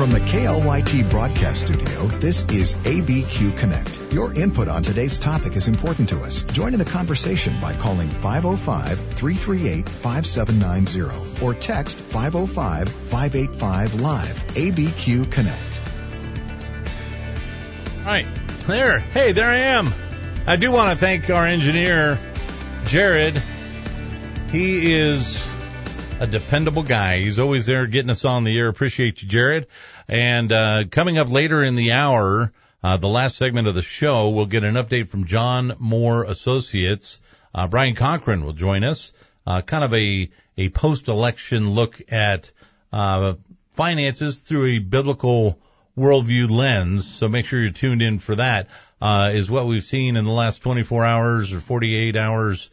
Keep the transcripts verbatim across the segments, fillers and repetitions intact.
From the K L Y T broadcast studio, this is A B Q Connect. Your input on today's topic is important to us. Join in the conversation by calling five oh five, three three eight, five seven nine zero or text five oh five, five eight five, live. A B Q Connect. All right. There. Hey, there I am. I do want to thank our engineer, Jared. He is a dependable guy. He's always there getting us on the air. Appreciate you, Jared. And uh coming up later in the hour, uh the last segment of the show, we'll get an update from John Moore Associates. Uh Brian Cochran will join us. Uh kind of a a post-election look at uh finances through a biblical worldview lens. So make sure you're tuned in for that. Uh is what we've seen in the last twenty-four hours or forty-eight hours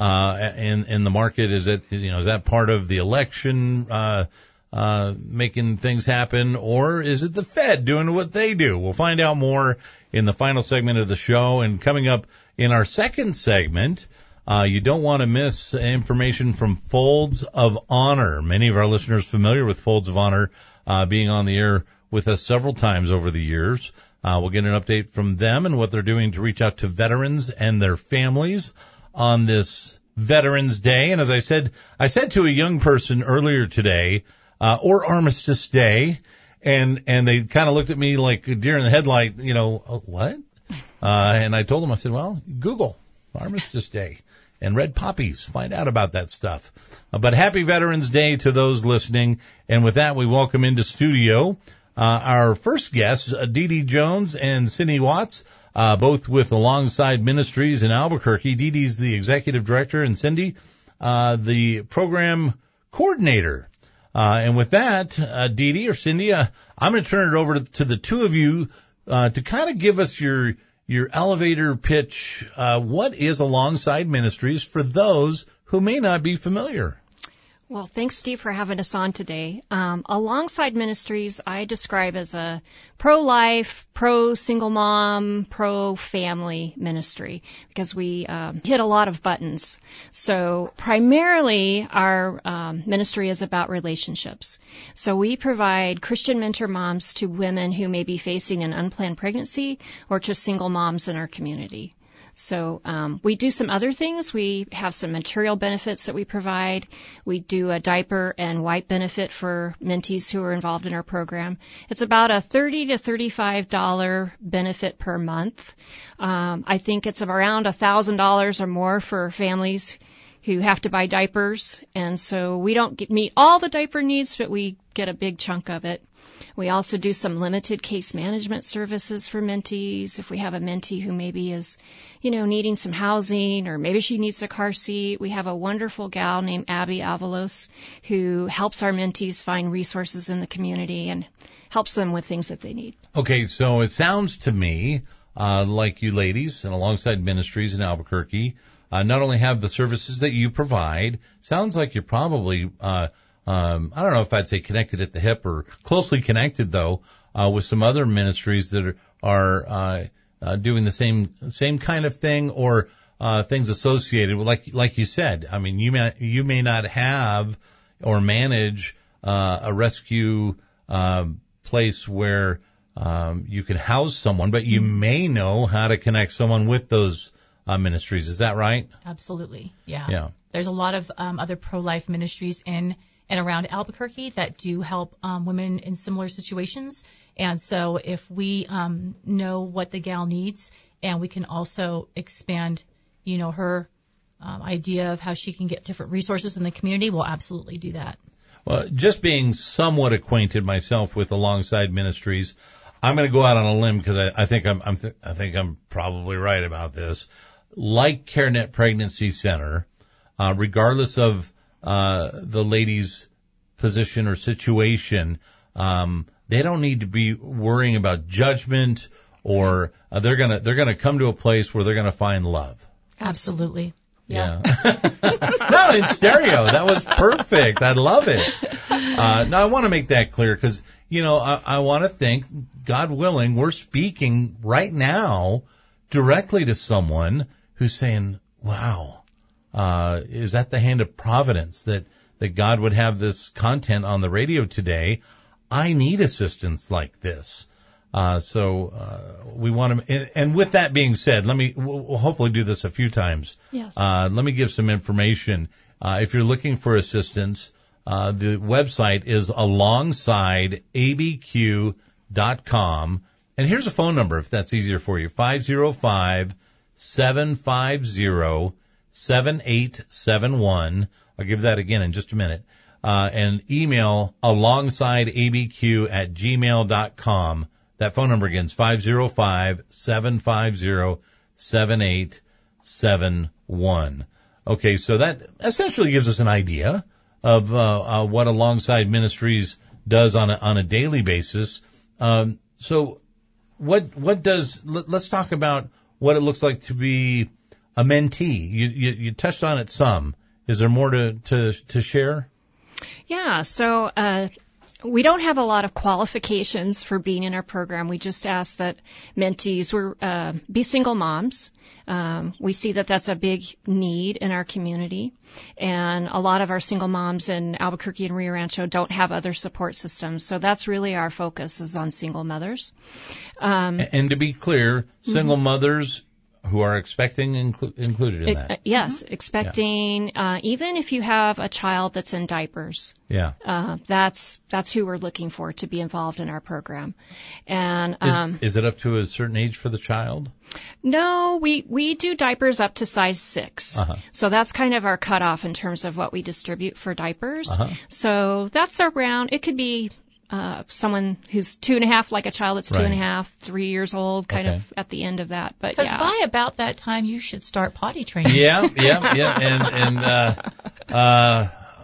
uh in in the market. Is it, you know, is that part of the election uh uh making things happen, or is it the Fed doing what they do? We'll find out more in the final segment of the show. And coming up in our second segment, uh you don't want to miss information from Folds of Honor. Many of our listeners familiar with Folds of Honor, uh being on the air with us several times over the years. Uh we'll get an update from them and what they're doing to reach out to veterans and their families on this Veterans Day. And as I said, I said to a young person earlier today, uh, or Armistice Day, and, and they kind of looked at me like a deer in the headlight, you know, oh, what? Uh, and I told them, I said, well, Google Armistice Day and red poppies. Find out about that stuff. Uh, but happy Veterans Day to those listening. And with that, we welcome into studio, uh, our first guests, uh, Dee Dee Jones and Cindy Watts. Uh, both with Alongside Ministries in Albuquerque. Dee Dee's the executive director and Cindy, uh, the program coordinator. Uh, and with that, uh, Dee Dee or Cindy, uh, I'm going to turn it over to, to the two of you, uh, to kind of give us your, your elevator pitch. Uh, what is Alongside Ministries for those who may not be familiar? Well, thanks, Steve, for having us on today. Um, Alongside Ministries, I describe as a pro-life, pro-single mom, pro-family ministry because we um, hit a lot of buttons. So primarily our um, ministry is about relationships. So we provide Christian mentor moms to women who may be facing an unplanned pregnancy or to single moms in our community. So um, we do some other things. We have some material benefits that we provide. We do a diaper and wipe benefit for mentees who are involved in our program. It's about a thirty to thirty-five dollars benefit per month. Um, I think it's around one thousand dollars or more for families who have to buy diapers. And so we don't get, meet all the diaper needs, but we get a big chunk of it. We also do some limited case management services for mentees. If we have a mentee who maybe is, you know, needing some housing or maybe she needs a car seat, we have a wonderful gal named Abby Avalos who helps our mentees find resources in the community and helps them with things that they need. Okay, so it sounds to me uh, like you ladies and Alongside Ministries in Albuquerque uh, not only have the services that you provide, sounds like you're probably uh Um, I don't know if I'd say connected at the hip or closely connected, though, uh, with some other ministries that are, are uh, uh, doing the same same kind of thing or uh, things associated with, like like you said. I mean, you may you may not have or manage uh, a rescue uh, place where um, you can house someone, but you may know how to connect someone with those uh, ministries. Is that right? Absolutely. Yeah. Yeah. There's a lot of um, other pro-life ministries in and around Albuquerque that do help um, women in similar situations. And so if we um, know what the gal needs and we can also expand, you know, her um, idea of how she can get different resources in the community, we'll absolutely do that. Well, just being somewhat acquainted myself with Alongside Ministries, I'm going to go out on a limb because I, I think I'm, I'm th- I think I'm probably right about this. Like CareNet Pregnancy Center, uh, regardless of uh, the lady's position or situation, um, they don't need to be worrying about judgment or uh, they're gonna they're gonna come to a place where they're gonna find love. Absolutely. Yeah. yeah. No, in stereo. That was perfect. I love it. Uh, now I want to make that clear because, you know, I, I want to think, God willing, we're speaking right now directly to someone who's saying, wow, uh, is that the hand of providence that, that God would have this content on the radio today? I need assistance like this. Uh, so, uh, we want to, and, and with that being said, let me, we'll, we'll hopefully do this a few times. Yes. Uh, let me give some information. Uh, if you're looking for assistance, uh, the website is alongside A B Q dot com. And here's a phone number if that's easier for you. five oh five, seven five zero, seven eight seven one. I'll give that again in just a minute. Uh, and email alongsideabq at gmail dot com. That phone number again is five oh five, seven five zero, seven eight seven one. Okay, so that essentially gives us an idea of uh, uh, what Alongside Ministries does on a, on a daily basis. Um, so what what does let, let's talk about what it looks like to be a mentee. You, you, you touched on it some. Is there more to to, to share? Yeah, so uh we don't have a lot of qualifications for being in our program. We just ask that mentees were, uh, be single moms. Um, we see that that's a big need in our community. And a lot of our single moms in Albuquerque and Rio Rancho don't have other support systems. So that's really our focus is on single mothers. Um, and to be clear, single mm-hmm. mothers who are expecting inclu- included in that. It, uh, yes, mm-hmm. expecting, yeah. uh, even if you have a child that's in diapers. Yeah. Uh, that's, that's who we're looking for to be involved in our program. And, um. Is, is it up to a certain age for the child? No, we, we do diapers up to size six. Uh-huh. So that's kind of our cutoff in terms of what we distribute for diapers. Uh-huh. So that's around, it could be, Uh, someone who's two and a half, like a child that's two right. and a half, three years old, kind okay. of at the end of that. But Because yeah. by about that time, you should start potty training. Yeah, yeah, yeah. And, and, uh, uh,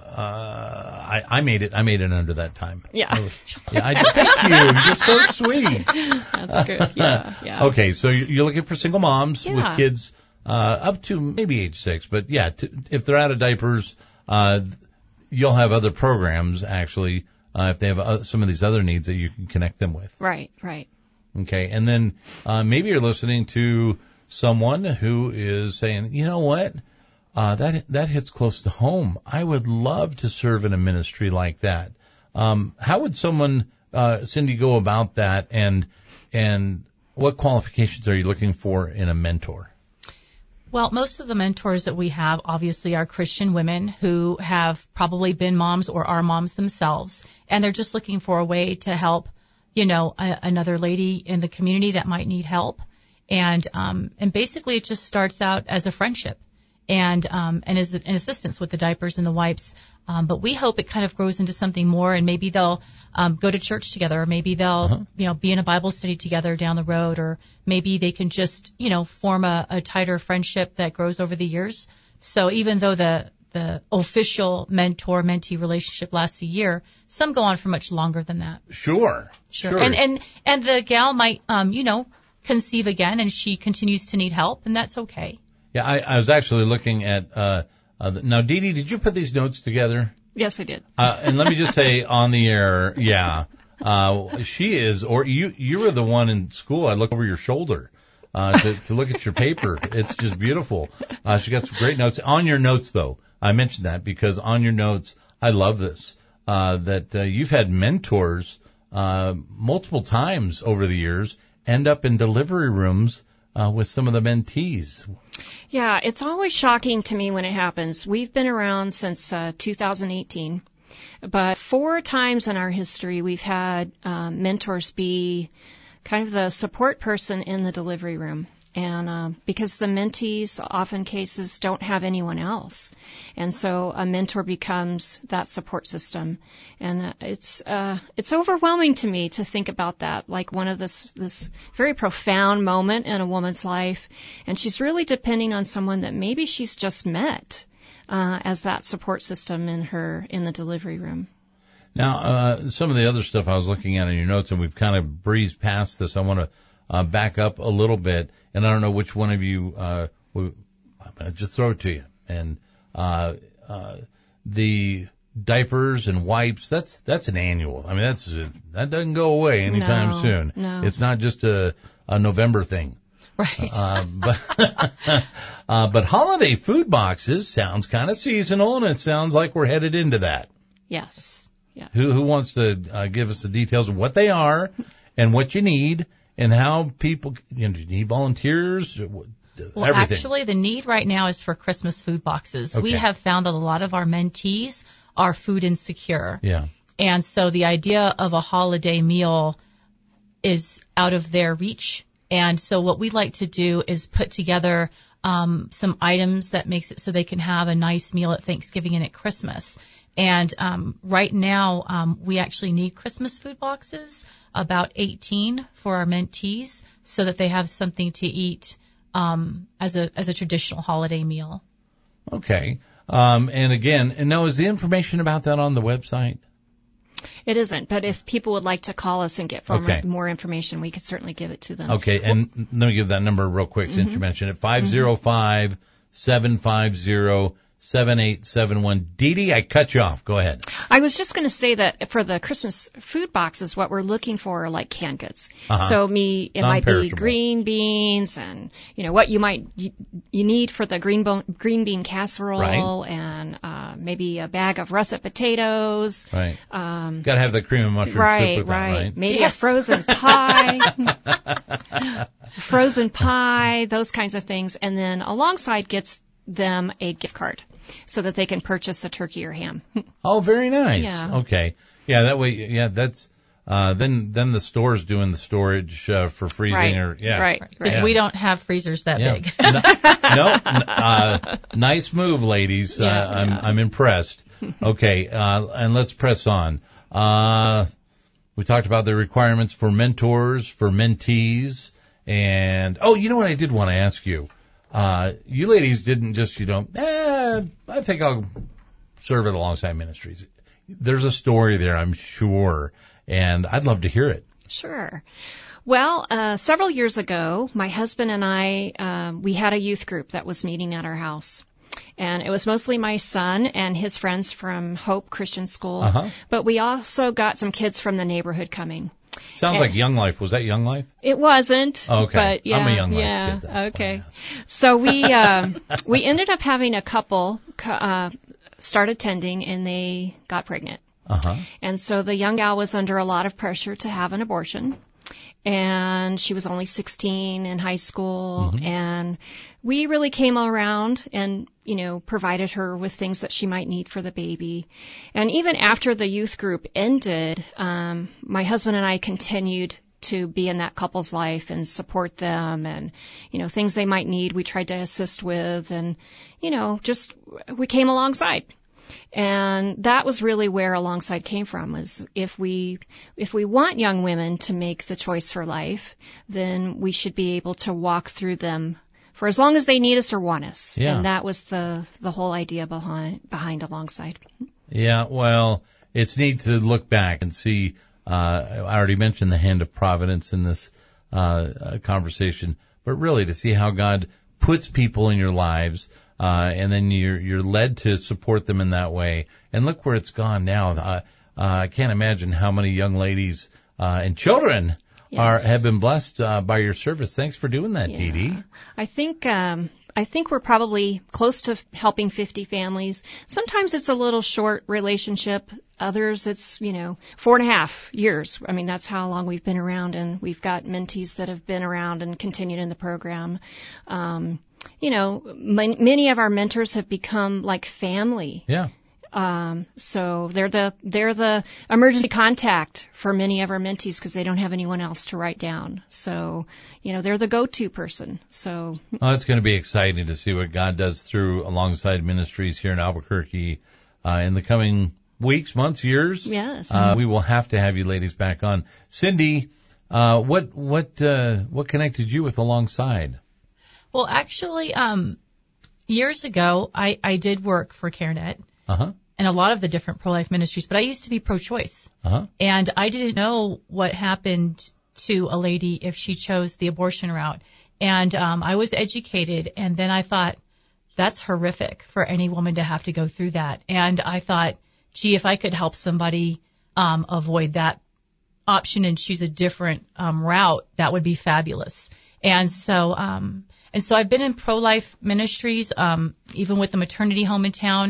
uh, I, I made it, I made it under that time. Yeah. I was, yeah, I, thank you. You're so sweet. That's good. Yeah, yeah. Okay, so you're looking for single moms Yeah. with kids, uh, up to maybe age six. But yeah, to, if they're out of diapers, uh, you'll have other programs actually. Uh, if they have uh, some of these other needs that you can connect them with. Right, right. Okay, and then uh, maybe you're listening to someone who is saying, you know what, uh, that that hits close to home. I would love to serve in a ministry like that. Um, how would someone, uh, Cindy, go about that, and and what qualifications are you looking for in a mentor? Well, most of the mentors that we have obviously are Christian women who have probably been moms or are moms themselves, and they're just looking for a way to help, you know, a, another lady in the community that might need help. And um, and basically it just starts out as a friendship and um, and as an assistance with the diapers and the wipes. Um, but we hope it kind of grows into something more, and maybe they'll um, go to church together, or maybe they'll, uh-huh. you know, be in a Bible study together down the road, or maybe they can just, you know, form a, a tighter friendship that grows over the years. So even though the the official mentor-mentee relationship lasts a year, some go on for much longer than that. Sure, sure. sure. And and and the gal might, um, you know, conceive again, and she continues to need help, and that's okay. Yeah, I, I was actually looking at. Uh, Uh, now, Dee Dee, did you put these notes together? Yes, I did. Uh, and let me just say on the air, yeah, uh, she is, or you, you were the one in school. I look over your shoulder, uh, to, to look at your paper. It's just beautiful. Uh, she got some great notes on your notes though. I mentioned that because on your notes, I love this, uh, that, uh, you've had mentors, uh, multiple times over the years end up in delivery rooms, uh, with some of the mentees. Yeah, it's always shocking to me when it happens. We've been around since uh, two thousand eighteen, but four times in our history we've had um, mentors be kind of the support person in the delivery room. And uh, because the mentees, often cases, don't have anyone else. And so a mentor becomes that support system. And uh, it's uh, it's overwhelming to me to think about that, like one of this this very profound moment in a woman's life. And she's really depending on someone that maybe she's just met uh, as that support system in her in the delivery room. Now, uh, some of the other stuff I was looking at in your notes, and we've kind of breezed past this. I want to uh, back up a little bit. And I don't know which one of you, uh, will, I'm going to just throw it to you. And, uh, uh, the diapers and wipes, that's, that's an annual. I mean, that's, a, that doesn't go away anytime no, soon. No. It's not just a, a November thing. Right. Uh, but, uh, but holiday food boxes sounds kind of seasonal, and it sounds like we're headed into that. Yes. Yeah. Who who wants to uh, give us the details of what they are and what you need and how people, you know, do you need volunteers? Well, Everything. actually, the need right now is for Christmas food boxes. Okay. We have found that a lot of our mentees are food insecure. Yeah. And so the idea of a holiday meal is out of their reach. And so what we like to do is put together um, some items that makes it so they can have a nice meal at Thanksgiving and at Christmas. And um, right now, um, we actually need Christmas food boxes, about eighteen for our mentees, so that they have something to eat um, as a as a traditional holiday meal. Okay. Um, and again, and now is the information about that on the website? It isn't, but if people would like to call us and get Okay. more information, we could certainly give it to them. Okay, and let me give that number real quick since you mentioned it. five oh five, seven five zero, seven eight seven one. Dee Dee, I cut you off. Go ahead. I was just going to say that for the Christmas food boxes, what we're looking for are like canned goods. Uh-huh. So me, it might be Non-perishable. green beans and, you know, what you might, you, you need for the green, bone, green bean casserole Right. and uh, maybe a bag of russet potatoes. Right. Um, Got to have the cream and mushroom right, soup with right. that, right? Maybe Yes. a frozen pie. Frozen pie, those kinds of things. And then alongside gets them a gift card so that they can purchase a turkey or ham. Oh, very nice. Yeah. Okay. Yeah, that way, yeah, that's, uh, then, then the store's doing the storage, uh, for freezing Right, or, yeah. right. Because Yeah. we don't have freezers that Yeah. big. no, no, n- uh, nice move, ladies. Yeah, uh, I'm, yeah. I'm impressed. Okay. Uh, and let's press on. Uh, we talked about the requirements for mentors, for mentees, and, oh, you know what I did want to ask you? Uh, you ladies didn't just, you know, eh, I think I'll serve it alongside ministries. There's a story there, I'm sure, and I'd love to hear it. Sure. Well, uh, several years ago, my husband and I, um, we had a youth group that was meeting at our house. And it was mostly my son and his friends from Hope Christian School. Uh-huh. But we also got some kids from the neighborhood coming. Sounds And- like Young Life. Was that Young Life? It wasn't. Oh, okay. But yeah, I'm a Young Life yeah, kid, that's why I okay. asked. So we um, we ended up having a couple uh, start attending, and they got pregnant. Uh-huh. And so the young gal was under a lot of pressure to have an abortion. And she was only sixteen in high school. Mm-hmm. And we really came around and, you know, provided her with things that she might need for the baby. And even after the youth group ended, um, my husband and I continued to be in that couple's life and support them and, you know, things they might need we tried to assist with and, you know, just we came alongside. And that was really where Alongside came from, was if we if we want young women to make the choice for life, then we should be able to walk through them for as long as they need us or want us. Yeah. And that was the the whole idea behind behind Alongside. Yeah, well, it's neat to look back and see, uh, I already mentioned the hand of providence in this uh, uh conversation, but really to see how God puts people in your lives, uh, and then you're, you're led to support them in that way. And look where it's gone now. Uh, uh, I can't imagine how many young ladies, uh, and children Yes. are, have been blessed, uh, by your service. Thanks for doing that, Dee Dee. I think um I think we're probably close to helping fifty families. Sometimes it's a little short relationship. Others it's, you know, four and a half years. I mean, that's how long we've been around, and we've got mentees that have been around and continued in the program. Um, you know, m- many of our mentors have become like family. Yeah. Um, so they're the they're the emergency contact for many of our mentees because they don't have anyone else to write down. So, you know, they're the go-to person. So Well, it's going to be exciting to see what God does through Alongside Ministries here in Albuquerque uh, in the coming weeks, months, years. Yes. Uh, we will have to have you ladies back on. Cindy, uh, what what uh, what connected you with Alongside? Well, actually, um, years ago, I, I did work for CareNet Uh huh. and a lot of the different pro-life ministries, but I used to be pro-choice. Uh huh. And I didn't know what happened to a lady if she chose the abortion route. And um, I was educated, and then I thought, that's horrific for any woman to have to go through that. And I thought, gee, if I could help somebody um, avoid that option and choose a different um, route, that would be fabulous. And so, um, and so I've been in pro-life ministries, um, even with the maternity home in town,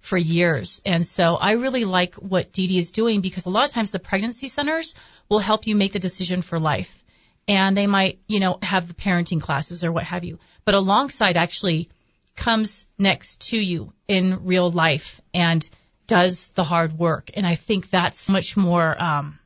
for years. And so I really like what Dee Dee is doing, because a lot of times the pregnancy centers will help you make the decision for life. And they might, you know, have the parenting classes or what have you. But Alongside actually comes next to you in real life and does the hard work. And I think that's much more um,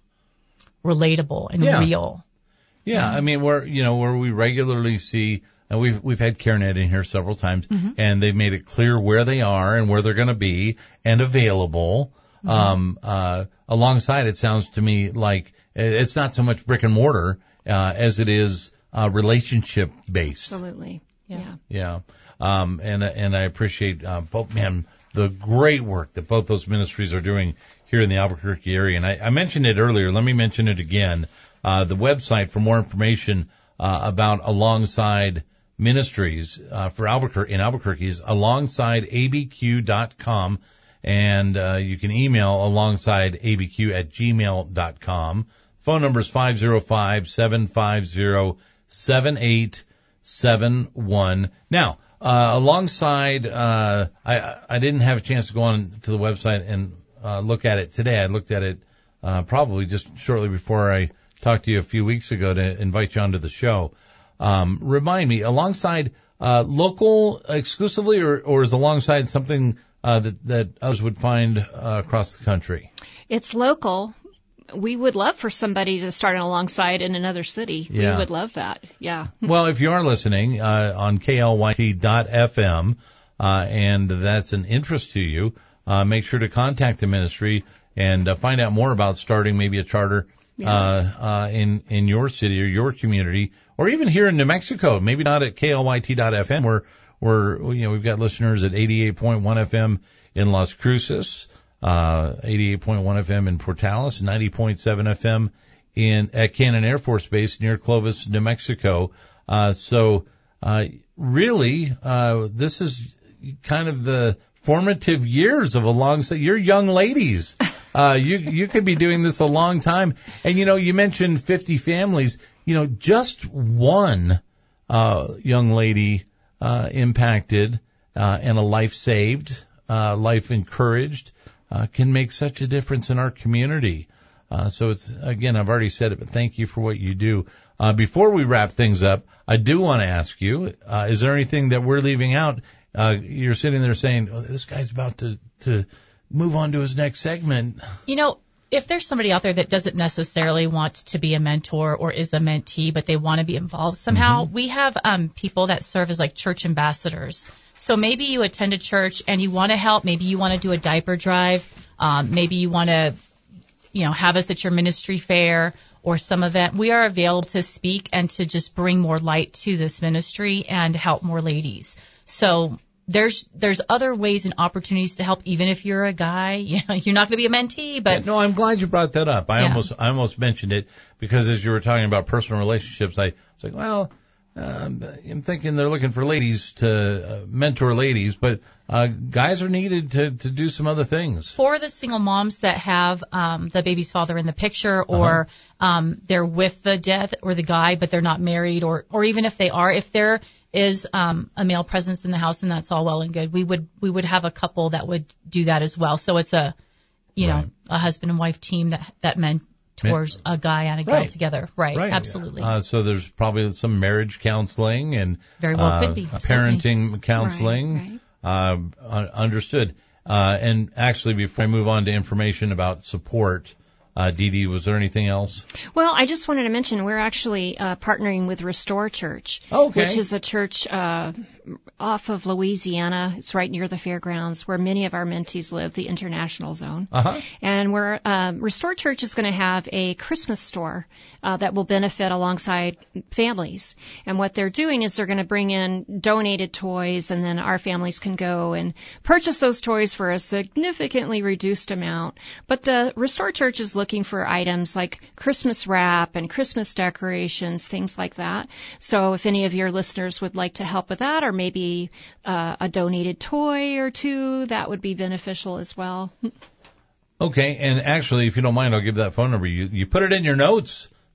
relatable and yeah. real. Yeah, I mean, where, you know, where we regularly see, and we've, we've had CareNet in here several times, mm-hmm. and they've made it clear where they are and where they're going to be and available. Mm-hmm. Um, uh, Alongside, it sounds to me like it's not so much brick and mortar, uh, as it is, uh, relationship based. Absolutely. Yeah. Yeah. Um, and, and I appreciate, uh, both, man, the great work that both those ministries are doing here in the Albuquerque area. And I, I mentioned it earlier. Let me mention it again. Uh, the website for more information, uh, about Alongside Ministries, uh, for Albuquerque, in Albuquerque is alongside a b q dot com. And, uh, you can email alongside a b q at gmail dot com. Phone number is five oh five, seven five zero, seven eight seven one. Now, uh, Alongside, uh, I, I didn't have a chance to go on to the website and, uh, look at it today. I looked at it, uh, probably just shortly before I talked to you a few weeks ago to invite you onto the show. Um, remind me, Alongside, uh, local exclusively, or, or is Alongside something, uh, that, that others would find, uh, across the country? It's local. We would love for somebody to start an Alongside in another city. Yeah. We would love that. Yeah. Well, if you are listening, uh, on K L Y T dot F M, uh, and that's an interest to you, uh, make sure to contact the ministry and uh, find out more about starting maybe a charter, yes. uh, uh, in, in your city or your community, or even here in New Mexico. Maybe not at K L Y T dot F M, where, where, you know, we've got listeners at eighty-eight point one F M in Las Cruces, uh, eighty-eight point one F M in Portales, ninety point seven F M in, at Cannon Air Force Base near Clovis, New Mexico. Uh, so, uh, really, uh, this is kind of the formative years of Alongside. You're young ladies. Uh, you, you could be doing this a long time. And, you know, you mentioned fifty families. You know, just one, uh, young lady, uh, impacted, uh, and a life saved, uh, life encouraged, uh, can make such a difference in our community. Uh, so it's, again, I've already said it, but thank you for what you do. Uh, before we wrap things up, I do want to ask you, uh, is there anything that we're leaving out? Uh, you're sitting there saying, oh, this guy's about to, to move on to his next segment. You know, if there's somebody out there that doesn't necessarily want to be a mentor or is a mentee, but they want to be involved somehow, mm-hmm. we have um, people that serve as like church ambassadors. So maybe you attend a church and you want to help. Maybe you want to do a diaper drive. Um, maybe you want to, you know, have us at your ministry fair or some event. We are available to speak and to just bring more light to this ministry and help more ladies. So there's there's other ways and opportunities to help, even if you're a guy. You know, you're not going to be a mentee, but yeah, no, I'm glad you brought that up. I yeah. almost I almost mentioned it because as you were talking about personal relationships, I was like, well, um, I'm thinking they're looking for ladies to uh, mentor ladies, but uh, guys are needed to to do some other things. For the single moms that have um, the baby's father in the picture, or uh-huh. um, they're with the death or the guy, but they're not married, or or even if they are, if there is um, a male presence in the house, and that's all well and good, we would we would have a couple that would do that as well. So it's a you right. know a husband and wife team that that mentors a guy and a girl right. together. Right, right. absolutely. Uh, so there's probably some marriage counseling and very well uh, could be parenting counseling. Right, right. Uh, understood. Uh, and actually, before I move on to information about support, uh, Dee Dee, was there anything else? Well, I just wanted to mention we're actually uh, partnering with Restore Church, okay. which is a church uh, off of Louisiana. It's right near the fairgrounds where many of our mentees live, the International Zone. Uh-huh. And we're, um, Restore Church is going to have a Christmas store uh, that will benefit Alongside families. And what they're doing is they're going to bring in donated toys, and then our families can go and purchase those toys for a significantly reduced amount. But the Restore Church is looking for items like Christmas wrap and Christmas decorations, things like that. So if any of your listeners would like to help with that, or maybe uh, a donated toy or two, that would be beneficial as well. Okay, and actually, if you don't mind, I'll give that phone number. You you put it in your notes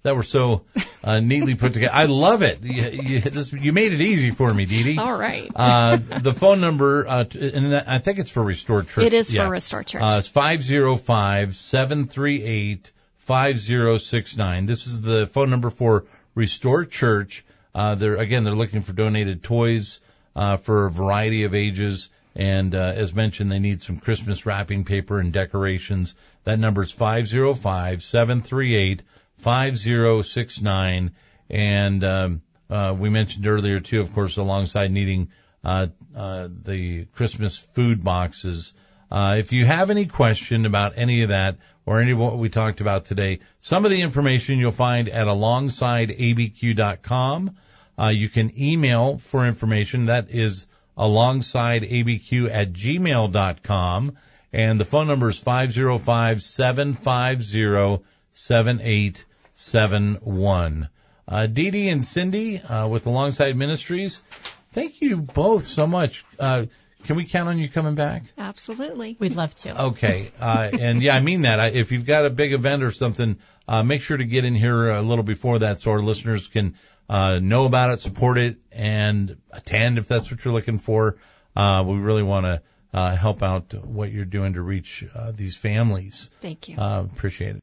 that were so uh, neatly put together. I love it. You, you, this, you made it easy for me, Dee Dee. All right. Uh, the phone number, uh, t- and I think it's for Restore Church. It is yeah. for Restore Church. Uh, it's five oh five, seven three eight, five oh six nine. This is the phone number for Restore Church. Uh, they're, again, they're looking for donated toys, uh, for a variety of ages. And, uh, as mentioned, they need some Christmas wrapping paper and decorations. That number is five oh five, seven three eight, five oh six nine. And, um, uh, we mentioned earlier too, of course, alongside needing, uh, uh, the Christmas food boxes. Uh, if you have any question about any of that or any of what we talked about today, some of the information you'll find at alongside a b q dot com. Uh, you can email for information. That is alongside a b q at gmail dot com, and the phone number is five oh five, seven five oh, seven eight seven one. Uh, Dee Dee and Cindy, uh, with Alongside Ministries, thank you both so much. Uh, can we count on you coming back? Absolutely. We'd love to. Okay. Uh, and yeah, I mean that. I, if you've got a big event or something, uh, make sure to get in here a little before that so our listeners can Uh, know about it, support it, and attend if that's what you're looking for. Uh, we really want to uh, help out what you're doing to reach uh, these families. Thank you. Uh, appreciate it.